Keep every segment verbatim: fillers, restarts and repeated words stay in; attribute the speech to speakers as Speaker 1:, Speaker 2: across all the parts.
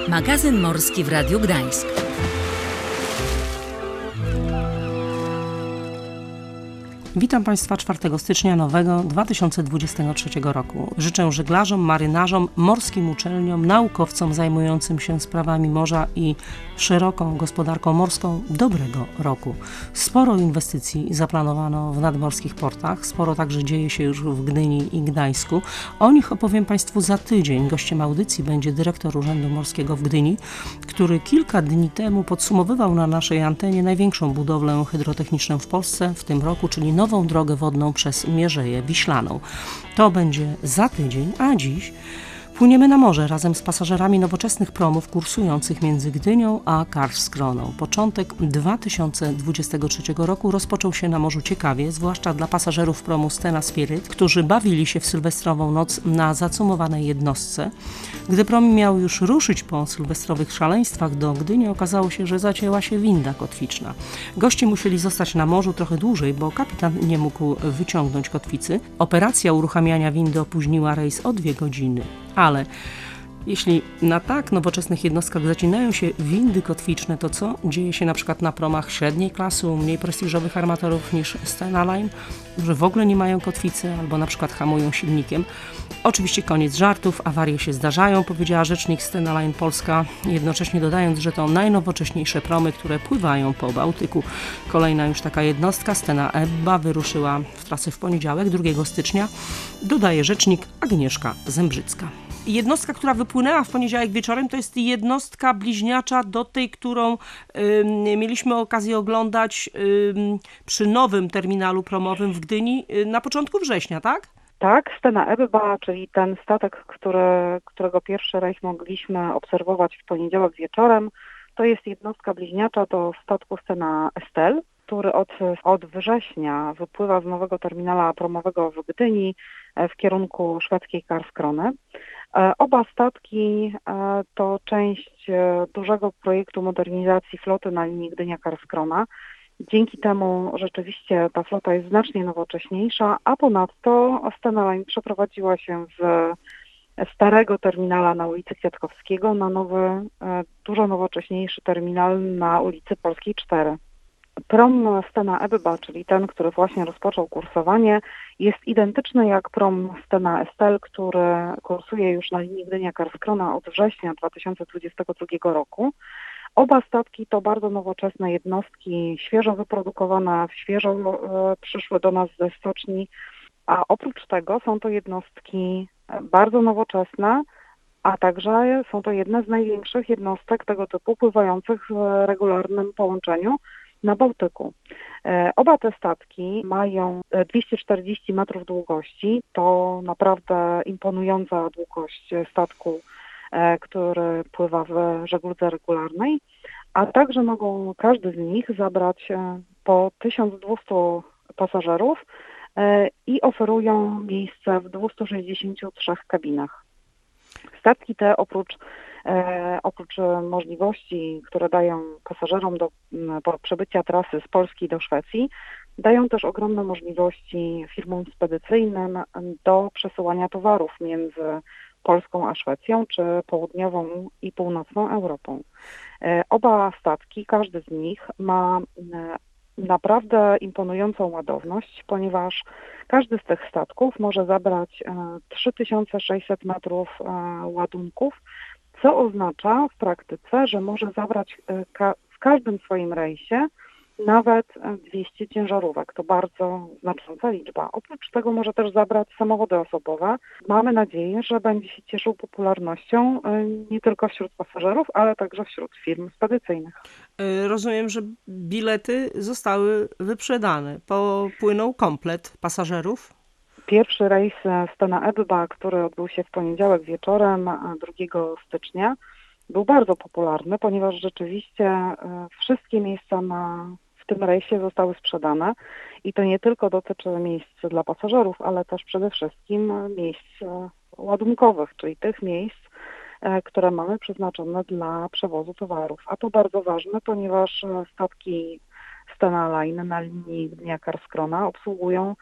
Speaker 1: Magazyn Morski w Radiu Gdańsk.
Speaker 2: Witam Państwa czwartego stycznia nowego dwa tysiące dwudziestego trzeciego roku. Życzę żeglarzom, marynarzom, morskim uczelniom, naukowcom zajmującym się sprawami morza i szeroką gospodarką morską dobrego roku. Sporo inwestycji zaplanowano w nadmorskich portach, sporo także dzieje się już w Gdyni i Gdańsku. O nich opowiem Państwu za tydzień. Gościem audycji będzie dyrektor Urzędu Morskiego w Gdyni, który kilka dni temu podsumowywał na naszej antenie największą budowlę hydrotechniczną w Polsce w tym roku, czyli nową drogę wodną przez Mierzeję Wiślaną. To będzie za tydzień, a dziś płyniemy na morze razem z pasażerami nowoczesnych promów kursujących między Gdynią a Karlskroną. Początek dwa tysiące dwudziestego trzeciego roku rozpoczął się na morzu ciekawie, zwłaszcza dla pasażerów promu Stena Spirit, którzy bawili się w sylwestrową noc na zacumowanej jednostce. Gdy prom miał już ruszyć po sylwestrowych szaleństwach do Gdyni, okazało się, że zacięła się winda kotwiczna. Goście musieli zostać na morzu trochę dłużej, bo kapitan nie mógł wyciągnąć kotwicy. Operacja uruchamiania windy opóźniła rejs o dwie godziny. Ale jeśli na tak nowoczesnych jednostkach zacinają się windy kotwiczne, to co dzieje się na przykład na promach średniej klasy, u mniej prestiżowych armatorów niż Stena Line, że w ogóle nie mają kotwicy albo na przykład hamują silnikiem? Oczywiście koniec żartów, awarie się zdarzają, powiedziała rzecznik Stena Line Polska, jednocześnie dodając, że to najnowocześniejsze promy, które pływają po Bałtyku. Kolejna już taka jednostka, Stena Ebba, wyruszyła w trasę w poniedziałek, drugiego stycznia, dodaje rzecznik Agnieszka Zembrzycka. Jednostka, która wypłynęła w poniedziałek wieczorem, to jest jednostka bliźniacza do tej, którą y, mieliśmy okazję oglądać y, przy nowym terminalu promowym w Gdyni y, na początku września, tak?
Speaker 3: Tak, Stena Ebba, czyli ten statek, który, którego pierwszy rejs mogliśmy obserwować w poniedziałek wieczorem, to jest jednostka bliźniacza do statku Stena Estelle, który od, od września wypływa z nowego terminala promowego w Gdyni w kierunku szwedzkiej Karlskrony. Oba statki to część dużego projektu modernizacji floty na linii Gdynia-Karlskrona. Dzięki temu rzeczywiście ta flota jest znacznie nowocześniejsza, a ponadto Stena Line przeprowadziła się z starego terminala na ulicy Kwiatkowskiego na nowy, dużo nowocześniejszy terminal na ulicy Polskiej cztery. Prom Stena Ebba, czyli ten, który właśnie rozpoczął kursowanie, jest identyczny jak prom Stena Estelle, który kursuje już na linii Gdynia-Karlskrona od września dwa tysiące dwudziestego drugiego roku. Oba statki to bardzo nowoczesne jednostki, świeżo wyprodukowane, świeżo e, przyszły do nas ze stoczni, a oprócz tego są to jednostki bardzo nowoczesne, a także są to jedne z największych jednostek tego typu pływających w regularnym połączeniu na Bałtyku. E, oba te statki mają dwieście czterdzieści metrów długości, to naprawdę imponująca długość statku, e, który pływa w żegludze regularnej, a także mogą każdy z nich zabrać e, po tysiąc dwieście pasażerów e, i oferują miejsce w dwieście sześćdziesiąt trzy kabinach. Statki te oprócz E, oprócz możliwości, które dają pasażerom do po przebycia trasy z Polski do Szwecji, dają też ogromne możliwości firmom spedycyjnym do przesyłania towarów między Polską a Szwecją, czy południową i północną Europą. E, oba statki, każdy z nich ma e, naprawdę imponującą ładowność, ponieważ każdy z tych statków może zabrać e, trzy tysiące sześćset metrów e, ładunków, co oznacza w praktyce, że może zabrać ka- w każdym swoim rejsie nawet dwieście ciężarówek. To bardzo znacząca liczba. Oprócz tego może też zabrać samochody osobowe. Mamy nadzieję, że będzie się cieszył popularnością nie tylko wśród pasażerów, ale także wśród firm spedycyjnych.
Speaker 2: Rozumiem, że bilety zostały wyprzedane. Popłynął komplet pasażerów?
Speaker 3: Pierwszy rejs Stena Ebba, który odbył się w poniedziałek wieczorem drugiego stycznia, był bardzo popularny, ponieważ rzeczywiście wszystkie miejsca na, w tym rejsie zostały sprzedane i to nie tylko dotyczy miejsc dla pasażerów, ale też przede wszystkim miejsc ładunkowych, czyli tych miejsc, które mamy przeznaczone dla przewozu towarów. A to bardzo ważne, ponieważ statki Stena Line na linii Gdynia-Karlskrona obsługują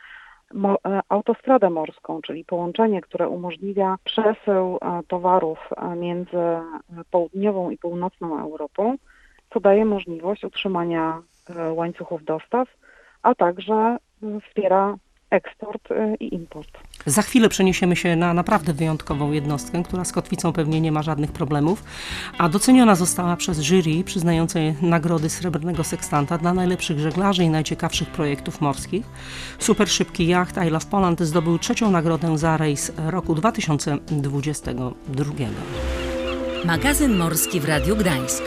Speaker 3: autostradę morską, czyli połączenie, które umożliwia przesył towarów między południową i północną Europą, co daje możliwość utrzymania łańcuchów dostaw, a także wspiera eksport i import.
Speaker 2: Za chwilę przeniesiemy się na naprawdę wyjątkową jednostkę, która z kotwicą pewnie nie ma żadnych problemów, a doceniona została przez jury przyznające nagrody Srebrnego Sekstanta dla najlepszych żeglarzy i najciekawszych projektów morskich. Super szybki jacht I Love Poland zdobył trzecią nagrodę za rejs roku dwa tysiące dwudziestego drugiego.
Speaker 1: Magazyn Morski w Radiu Gdańsk.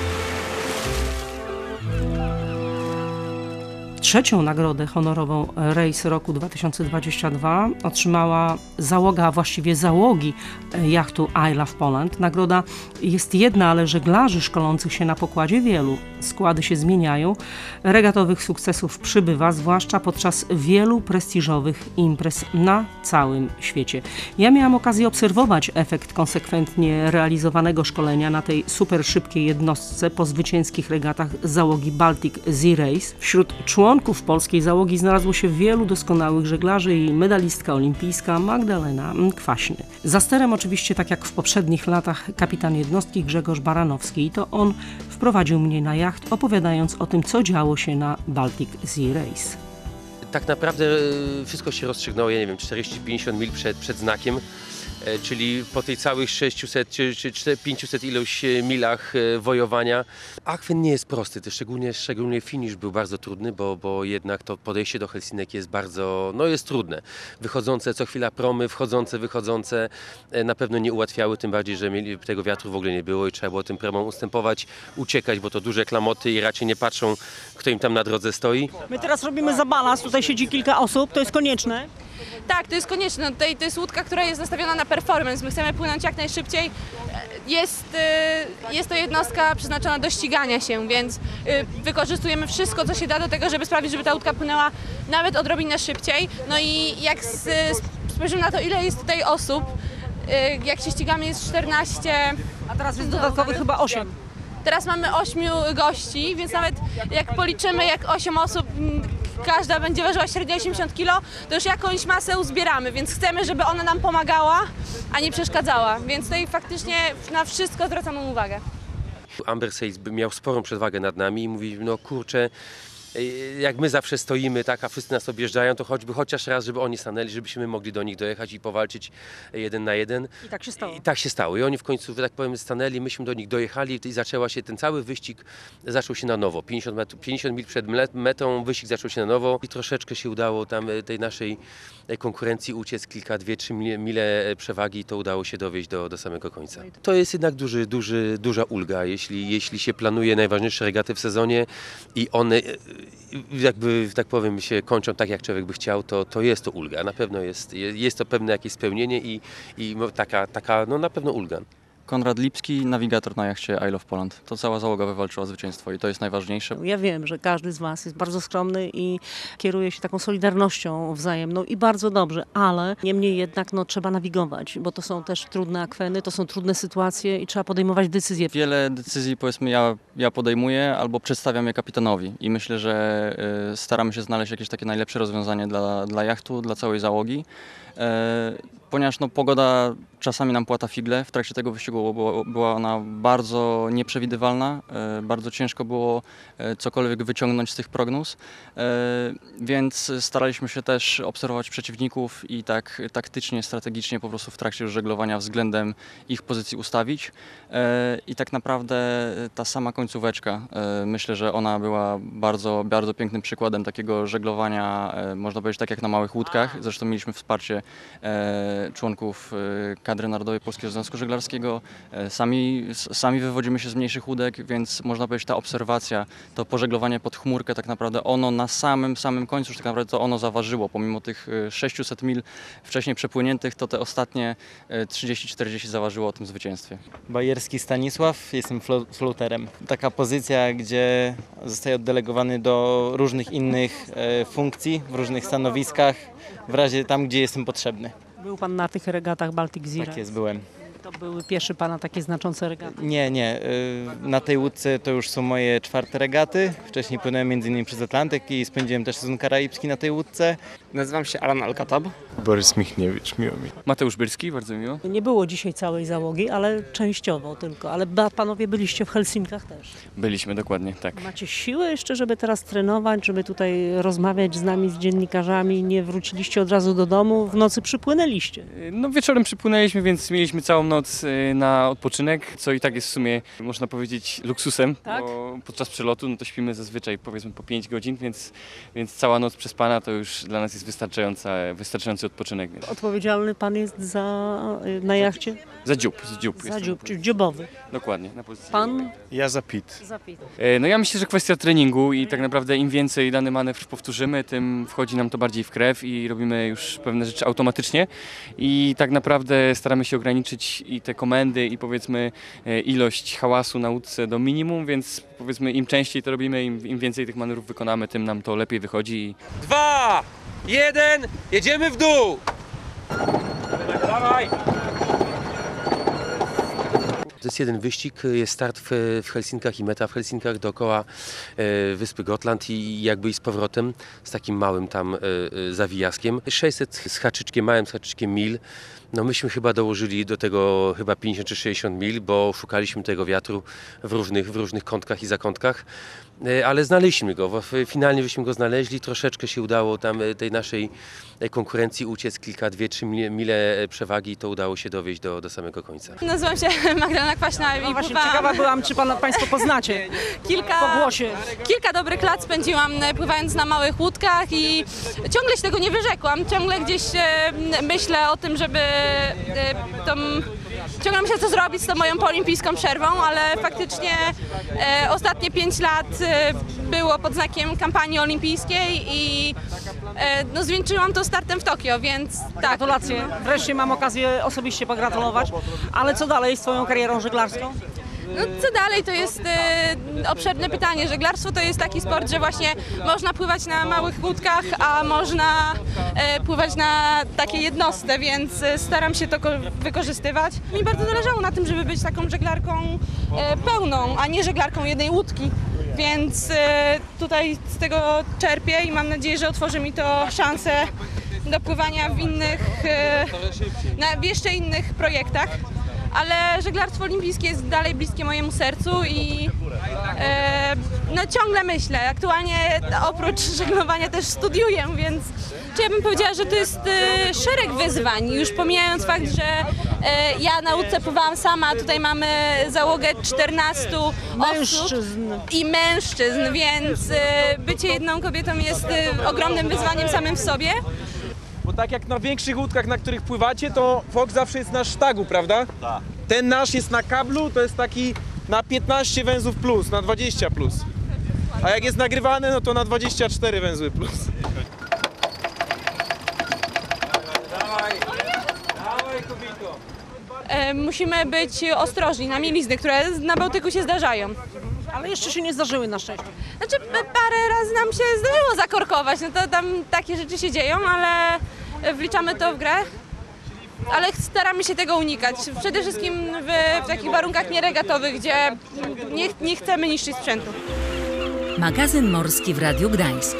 Speaker 2: Trzecią nagrodę honorową Rejs roku dwa tysiące dwudziestego drugiego otrzymała załoga, a właściwie załogi jachtu I Love Poland. Nagroda jest jedna, ale żeglarzy szkolących się na pokładzie wielu. Składy się zmieniają, regatowych sukcesów przybywa, zwłaszcza podczas wielu prestiżowych imprez na całym świecie. Ja miałam okazję obserwować efekt konsekwentnie realizowanego szkolenia na tej super szybkiej jednostce po zwycięskich regatach załogi Baltic Sea Race. Wśród członków polskiej załogi znalazło się wielu doskonałych żeglarzy i medalistka olimpijska Magdalena Kwaśny. Za sterem oczywiście, tak jak w poprzednich latach, kapitan jednostki Grzegorz Baranowski i to on wprowadził mnie na jacht, opowiadając o tym, co działo się na Baltic Sea Race.
Speaker 4: Tak naprawdę wszystko się rozstrzygnęło, ja nie wiem, czterdzieści pięćdziesiąt mil przed, przed znakiem, czyli po tej całych sześciuset czy, czy pięciuset ilość milach wojowania. Akwen nie jest prosty, to szczególnie, szczególnie finish był bardzo trudny, bo, bo jednak to podejście do Helsinek jest bardzo, no jest trudne. Wychodzące co chwila promy, wchodzące, wychodzące na pewno nie ułatwiały, tym bardziej, że tego wiatru w ogóle nie było i trzeba było tym promom ustępować, uciekać, bo to duże klamoty i raczej nie patrzą, kto im tam na drodze stoi.
Speaker 5: My teraz robimy za balast, tutaj siedzi kilka osób, to jest konieczne.
Speaker 6: Tak, to jest konieczne. No tutaj to jest łódka, która jest nastawiona na performance. My chcemy płynąć jak najszybciej. Jest, jest to jednostka przeznaczona do ścigania się, więc wykorzystujemy wszystko, co się da do tego, żeby sprawić, żeby ta łódka płynęła nawet odrobinę szybciej. No i jak spojrzymy na to, ile jest tutaj osób, jak się ścigamy, jest czternaście.
Speaker 5: A teraz jest dodatkowych chyba osiem.
Speaker 6: Teraz mamy ośmiu gości, więc nawet jak policzymy, jak osiem osób, każda będzie ważyła średnio osiemdziesiąt kilo, to już jakąś masę uzbieramy, więc chcemy, żeby ona nam pomagała, a nie przeszkadzała. Więc tutaj faktycznie na wszystko zwracamy uwagę.
Speaker 4: Amber Sails miał sporą przewagę nad nami i mówi, no kurczę, jak my zawsze stoimy, tak, a wszyscy nas objeżdżają, to choćby chociaż raz, żeby oni stanęli, żebyśmy mogli do nich dojechać i powalczyć jeden na jeden.
Speaker 5: I tak się stało.
Speaker 4: I tak się stało. I oni w końcu, tak powiem, stanęli, myśmy do nich dojechali i zaczęła się ten cały wyścig, zaczął się na nowo. pięćdziesiąt, metrów, pięćdziesiąt mil przed metą wyścig zaczął się na nowo i troszeczkę się udało tam tej naszej konkurencji uciec kilka, dwie, trzy mile przewagi, to udało się dowieźć do, do samego końca. To jest jednak duży, duży, duża ulga, jeśli, jeśli się planuje najważniejsze regaty w sezonie i one jakby, tak powiem, się kończą tak, jak człowiek by chciał, to, to jest to ulga. Na pewno jest, jest to pewne jakieś spełnienie i, i taka, taka, no na pewno ulga.
Speaker 7: Konrad Lipski, nawigator na jachcie I Love Poland. To cała załoga wywalczyła zwycięstwo i to jest najważniejsze.
Speaker 5: Ja wiem, że każdy z Was jest bardzo skromny i kieruje się taką solidarnością wzajemną i bardzo dobrze, ale niemniej jednak no, trzeba nawigować, bo to są też trudne akweny, to są trudne sytuacje i trzeba podejmować decyzje.
Speaker 7: Wiele decyzji, powiedzmy, ja, ja podejmuję albo przedstawiam je kapitanowi i myślę, że y, staramy się znaleźć jakieś takie najlepsze rozwiązanie dla, dla jachtu, dla całej załogi. Y, Ponieważ no, pogoda czasami nam płata figle, w trakcie tego wyścigu było, była ona bardzo nieprzewidywalna, e, bardzo ciężko było e, cokolwiek wyciągnąć z tych prognóz, e, więc staraliśmy się też obserwować przeciwników i tak taktycznie, strategicznie po prostu w trakcie już żeglowania względem ich pozycji ustawić e, i tak naprawdę ta sama końcóweczka, e, myślę, że ona była bardzo, bardzo pięknym przykładem takiego żeglowania, e, można powiedzieć tak jak na małych łódkach, zresztą mieliśmy wsparcie e, członków kadry Narodowej Polskiego Związku Żeglarskiego. Sami, sami wywodzimy się z mniejszych łódek, więc można powiedzieć, ta obserwacja, to pożeglowanie pod chmurkę, tak naprawdę ono na samym, samym końcu, już tak naprawdę to ono zaważyło. Pomimo tych sześciuset mil wcześniej przepłyniętych, to te ostatnie trzydzieści czterdzieści zaważyło o tym zwycięstwie.
Speaker 8: Bajerski Stanisław, jestem floaterem. Taka pozycja, gdzie zostaje oddelegowany do różnych innych funkcji, w różnych stanowiskach, w razie tam, gdzie jestem potrzebny.
Speaker 5: Był Pan na tych regatach Baltic Sea?
Speaker 8: Tak jest, byłem.
Speaker 5: To były pierwsze Pana takie znaczące regaty?
Speaker 8: Nie, nie. Na tej łódce to już są moje czwarte regaty. Wcześniej płynąłem między innymi przez Atlantyk i spędziłem też sezon karaibski na tej łódce.
Speaker 9: Nazywam się Alan Alkatab.
Speaker 10: Borys Michniewicz, miło mi.
Speaker 11: Mateusz Byrski, bardzo miło.
Speaker 5: Nie było dzisiaj całej załogi, ale częściowo tylko. Ale ba- panowie byliście w Helsinkach też.
Speaker 11: Byliśmy, dokładnie, tak.
Speaker 5: Macie siłę jeszcze, żeby teraz trenować, żeby tutaj rozmawiać z nami, z dziennikarzami? Nie wróciliście od razu do domu? W nocy przypłynęliście?
Speaker 11: No wieczorem przypłynęliśmy, więc mieliśmy całą noc y, na odpoczynek, co i tak jest w sumie, można powiedzieć, luksusem,
Speaker 5: Tak?
Speaker 11: bo podczas przelotu no to śpimy zazwyczaj powiedzmy po pięć godzin, więc, więc cała noc przespana to już dla nas jest wystarczająca, wystarczający odpoczynek. Więc.
Speaker 5: Odpowiedzialny pan jest za, y, na jachcie?
Speaker 11: Za dziób, z dziób.
Speaker 5: Za
Speaker 11: jestem.
Speaker 5: dziób, czyli dziobowy.
Speaker 11: Dokładnie, na pozycji.
Speaker 5: Pan?
Speaker 10: Ja za Pit.
Speaker 5: Zapit.
Speaker 11: E, No ja myślę, że kwestia treningu i tak naprawdę im więcej dany manewr powtórzymy, tym wchodzi nam to bardziej w krew i robimy już pewne rzeczy automatycznie i tak naprawdę staramy się ograniczyć i te komendy i powiedzmy e, ilość hałasu na łódce do minimum, więc powiedzmy im częściej to robimy, im, im więcej tych manewrów wykonamy, tym nam to lepiej wychodzi. I...
Speaker 12: Dwa, jeden, jedziemy w dół! Dawaj!
Speaker 4: To jest jeden wyścig, jest start w, w Helsinkach i meta w Helsinkach dookoła e, wyspy Gotland i jakby i z powrotem z takim małym tam e, e, zawijaskiem. sześćset z haczyczkiem, małym z haczyczkiem mil. No myśmy chyba dołożyli do tego chyba pięćdziesiąt czy sześćdziesiąt mil, bo szukaliśmy tego wiatru w różnych, w różnych kątkach i zakątkach. E, ale znaleźliśmy go, w, finalnie żeśmy go znaleźli, troszeczkę się udało tam e, tej naszej e, konkurencji uciec, kilka, dwie, trzy mile, mile przewagi i to udało się dowieść do, do samego końca.
Speaker 6: Nazywam się Magdalena Kwaśna i
Speaker 5: No właśnie,
Speaker 6: pływałam
Speaker 5: ciekawa byłam, czy pan, państwo poznacie
Speaker 6: kilka,
Speaker 5: po głosie.
Speaker 6: kilka dobrych lat spędziłam e, pływając na małych łódkach i ciągle się tego nie wyrzekłam. Ciągle gdzieś e, myślę o tym, żeby e, tą, ciągle myślę, co zrobić z tą moją poolimpijską przerwą, ale faktycznie e, ostatnie pięć lat e, było pod znakiem kampanii olimpijskiej i e, no, zwieńczyłam to startem w Tokio, więc tak.
Speaker 5: Gratulacje. Wreszcie mam okazję osobiście pogratulować. Ale co dalej z twoją karierą żeglarską?
Speaker 6: No, co dalej, to jest e, obszerne pytanie. Żeglarstwo to jest taki sport, że właśnie można pływać na małych łódkach, a można e, pływać na takie jednostce, więc e, staram się to ko- wykorzystywać. Mi bardzo zależało na tym, żeby być taką żeglarką e, pełną, a nie żeglarką jednej łódki. Więc e, tutaj z tego czerpię i mam nadzieję, że otworzy mi to szansę do pływania w innych, e, na, w jeszcze innych projektach. Ale żeglarstwo olimpijskie jest dalej bliskie mojemu sercu i e, no, ciągle myślę. Aktualnie oprócz żeglowania też studiuję, więc czy ja bym powiedziała, że to jest e, szereg wyzwań. Już pomijając fakt, że e, ja na łódce pływałam sama, tutaj mamy załogę czternastu
Speaker 5: Mężczyzn.
Speaker 6: osób i mężczyzn, więc e, bycie jedną kobietą jest e, ogromnym wyzwaniem samym w sobie.
Speaker 12: Bo tak jak na większych łódkach, na których pływacie, to Fox zawsze jest na sztagu, prawda? Tak. Ten nasz jest na kablu, to jest taki na piętnaście węzłów plus, na dwadzieścia plus. A jak jest nagrywany, no to na dwadzieścia cztery węzły plus. Dawaj, dawaj kobito.
Speaker 6: E, musimy być ostrożni na mielizny, które na Bałtyku się zdarzają.
Speaker 5: Ale jeszcze się nie zdarzyły na szczęście.
Speaker 6: Znaczy parę razy nam się zdarzyło zakorkować, no to tam takie rzeczy się dzieją, ale wliczamy to w grę. Ale staramy się tego unikać. Przede wszystkim w, w takich warunkach nieregatowych, gdzie nie, nie chcemy niszczyć sprzętu.
Speaker 1: Magazyn Morski w Radiu Gdańsk.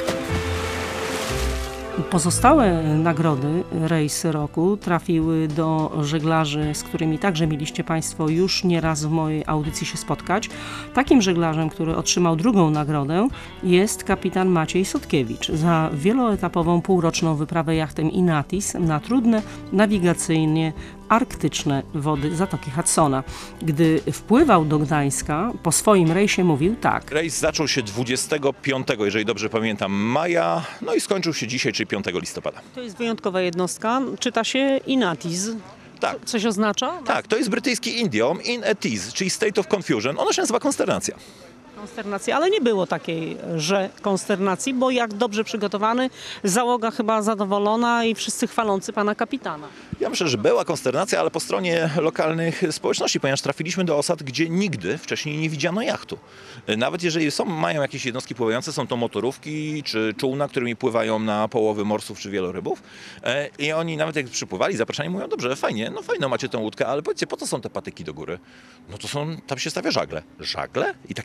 Speaker 2: Pozostałe nagrody Rejsy Roku trafiły do żeglarzy, z którymi także mieliście Państwo już nieraz w mojej audycji się spotkać. Takim żeglarzem, który otrzymał drugą nagrodę, jest kapitan Maciej Sotkiewicz za wieloetapową półroczną wyprawę jachtem Inatis na trudne nawigacyjnie arktyczne wody Zatoki Hudsona. Gdy wpływał do Gdańska, po swoim rejsie mówił tak.
Speaker 13: Rejs zaczął się dwudziestego piątego, jeżeli dobrze pamiętam, maja, no i skończył się dzisiaj, czyli piątego listopada.
Speaker 5: To jest wyjątkowa jednostka. Czyta się Inatis.
Speaker 13: Tak.
Speaker 5: Coś oznacza?
Speaker 13: Tak, to jest brytyjski idiom in a tease, czyli state of confusion. Ono się nazywa konsternacja.
Speaker 5: Konsternacji, ale nie było takiej, że konsternacji, bo jak dobrze przygotowany, załoga chyba zadowolona i wszyscy chwalący pana kapitana.
Speaker 13: Ja myślę, że była konsternacja, ale po stronie lokalnych społeczności, ponieważ trafiliśmy do osad, gdzie nigdy wcześniej nie widziano jachtu. Nawet jeżeli są, mają jakieś jednostki pływające, są to motorówki czy czółna, którymi pływają na połowy morsów czy wielorybów. I oni nawet jak przypływali, zapraszani, mówią, dobrze, fajnie, no fajno macie tę łódkę, ale powiedzcie, po co są te patyki do góry? No to są, tam się stawia żagle. Żagle? I takie zdziwienie.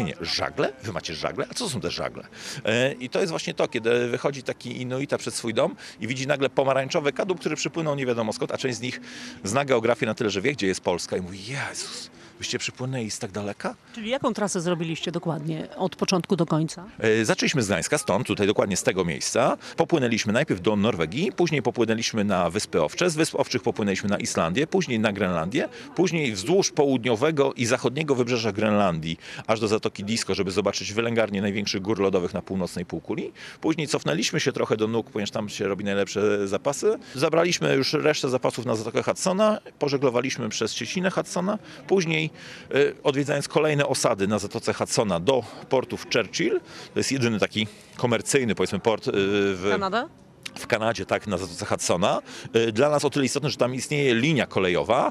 Speaker 13: nie, żagle? Wy macie żagle? A co to są te żagle? I to jest właśnie to, kiedy wychodzi taki Inuita przed swój dom i widzi nagle pomarańczowy kadłub, który przypłynął nie wiadomo skąd, a część z nich zna geografię na tyle, że wie, gdzie jest Polska i mówi, Jezus, wyście przypłynęli z tak daleka?
Speaker 5: Czyli jaką trasę zrobiliście dokładnie od początku do końca?
Speaker 13: E, zaczęliśmy z Gdańska, stąd, tutaj dokładnie z tego miejsca. Popłynęliśmy najpierw do Norwegii, później popłynęliśmy na Wyspy Owcze, z Wysp Owczych popłynęliśmy na Islandię, później na Grenlandię, później wzdłuż południowego i zachodniego wybrzeża Grenlandii, aż do Zatoki Disko, żeby zobaczyć wylęgarnię największych gór lodowych na północnej półkuli. Później cofnęliśmy się trochę do Nuk, ponieważ tam się robi najlepsze zapasy. Zabraliśmy już resztę zapasów na Zatokę Hudsona, pożeglowaliśmy przez Cieśninę Hudsona, później odwiedzając kolejne osady na Zatoce Hudsona do portów Churchill. To jest jedyny taki komercyjny, powiedzmy, port w
Speaker 5: Kanada?
Speaker 13: W Kanadzie, tak, na Zatoce Hudsona. Dla nas o tyle istotne, że tam istnieje linia kolejowa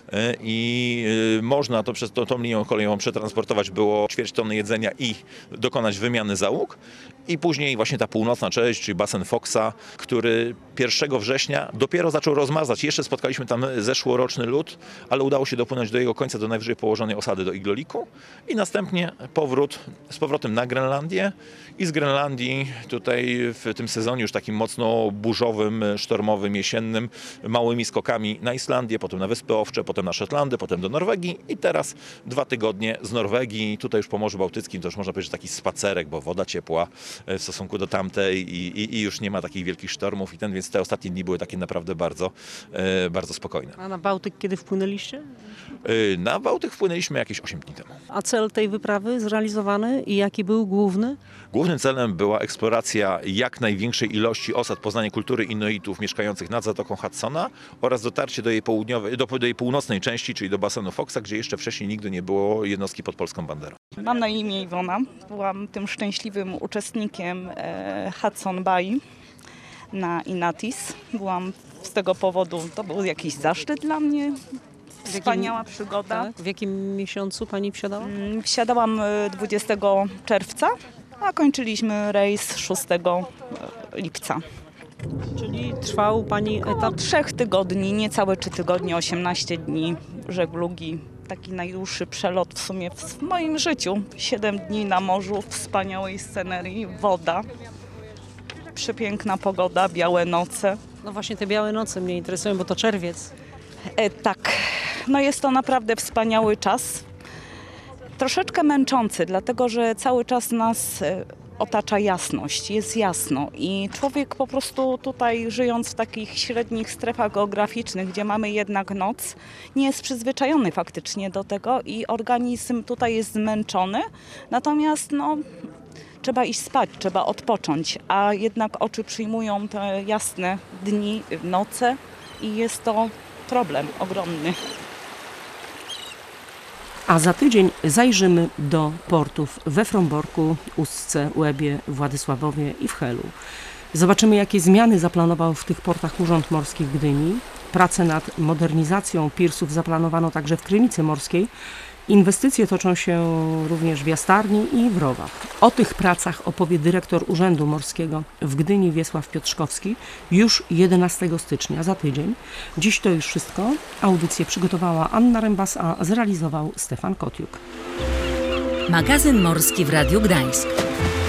Speaker 13: i można to przez to, tą linią kolejową przetransportować było ćwierć tony jedzenia i dokonać wymiany załóg. I później właśnie ta północna część, czyli basen Foxa, który pierwszego września dopiero zaczął rozmazać. Jeszcze spotkaliśmy tam zeszłoroczny lód, ale udało się dopłynąć do jego końca, do najwyżej położonej osady, do Igloliku. I następnie powrót z powrotem na Grenlandię i z Grenlandii tutaj w tym sezonie już takim mocno burzowym, sztormowym, jesiennym, małymi skokami na Islandię, potem na Wyspy Owcze, potem na Szetlandy, potem do Norwegii i teraz dwa tygodnie z Norwegii, tutaj już po Morzu Bałtyckim, to już można powiedzieć taki spacerek, bo woda ciepła w stosunku do tamtej i, i, i już nie ma takich wielkich sztormów i ten, więc te ostatnie dni były takie naprawdę bardzo, e, bardzo spokojne.
Speaker 5: A na Bałtyk kiedy wpłynęliście?
Speaker 13: E, na Bałtyk wpłynęliśmy jakieś osiem dni temu.
Speaker 5: A cel tej wyprawy zrealizowany i jaki był główny?
Speaker 13: Głównym celem była eksploracja jak największej ilości osad, poznanie kultury Inuitów mieszkających nad Zatoką Hudsona oraz dotarcie do jej, południowej, do, do jej północnej części, czyli do basenu Foxa, gdzie jeszcze wcześniej nigdy nie było jednostki pod polską banderą.
Speaker 9: Mam na imię Iwona. Byłam tym szczęśliwym uczestnikiem e, Hudson Bay na Inatis. Byłam z tego powodu, to był jakiś zaszczyt dla mnie. Wspaniała
Speaker 5: jakim,
Speaker 9: przygoda.
Speaker 5: Tak? W jakim miesiącu pani wsiadała?
Speaker 9: Wsiadałam dwudziestego czerwca, a kończyliśmy rejs szóstego lipca.
Speaker 5: Czyli trwał pani etap?
Speaker 9: No, trzech tygodni, niecałe trzy tygodnie, osiemnaście dni żeglugi. Taki najdłuższy przelot w sumie w moim życiu. Siedem dni na morzu, wspaniałej scenerii, woda, przepiękna pogoda, białe noce.
Speaker 5: No właśnie te białe noce mnie interesują, bo to czerwiec.
Speaker 9: E, tak, no jest to naprawdę wspaniały czas. Troszeczkę męczący, dlatego że cały czas nas otacza jasność, jest jasno i człowiek po prostu tutaj, żyjąc w takich średnich strefach geograficznych, gdzie mamy jednak noc, nie jest przyzwyczajony faktycznie do tego i organizm tutaj jest zmęczony, natomiast no, trzeba iść spać, trzeba odpocząć, a jednak oczy przyjmują te jasne dni, noce i jest to problem ogromny.
Speaker 2: A za tydzień zajrzymy do portów we Fromborku, Ustce, Łebie, Władysławowie i w Helu. Zobaczymy, jakie zmiany zaplanował w tych portach Urząd Morski w Gdyni. Prace nad modernizacją pirsów zaplanowano także w Krynicy Morskiej. Inwestycje toczą się również w Jastarni i w Rowach. O tych pracach opowie dyrektor Urzędu Morskiego w Gdyni Wiesław Piotrzkowski już jedenastego stycznia, za tydzień. Dziś to już wszystko. Audycję przygotowała Anna Rębas, a zrealizował Stefan Kotiuk.
Speaker 1: Magazyn Morski w Radiu Gdańsk.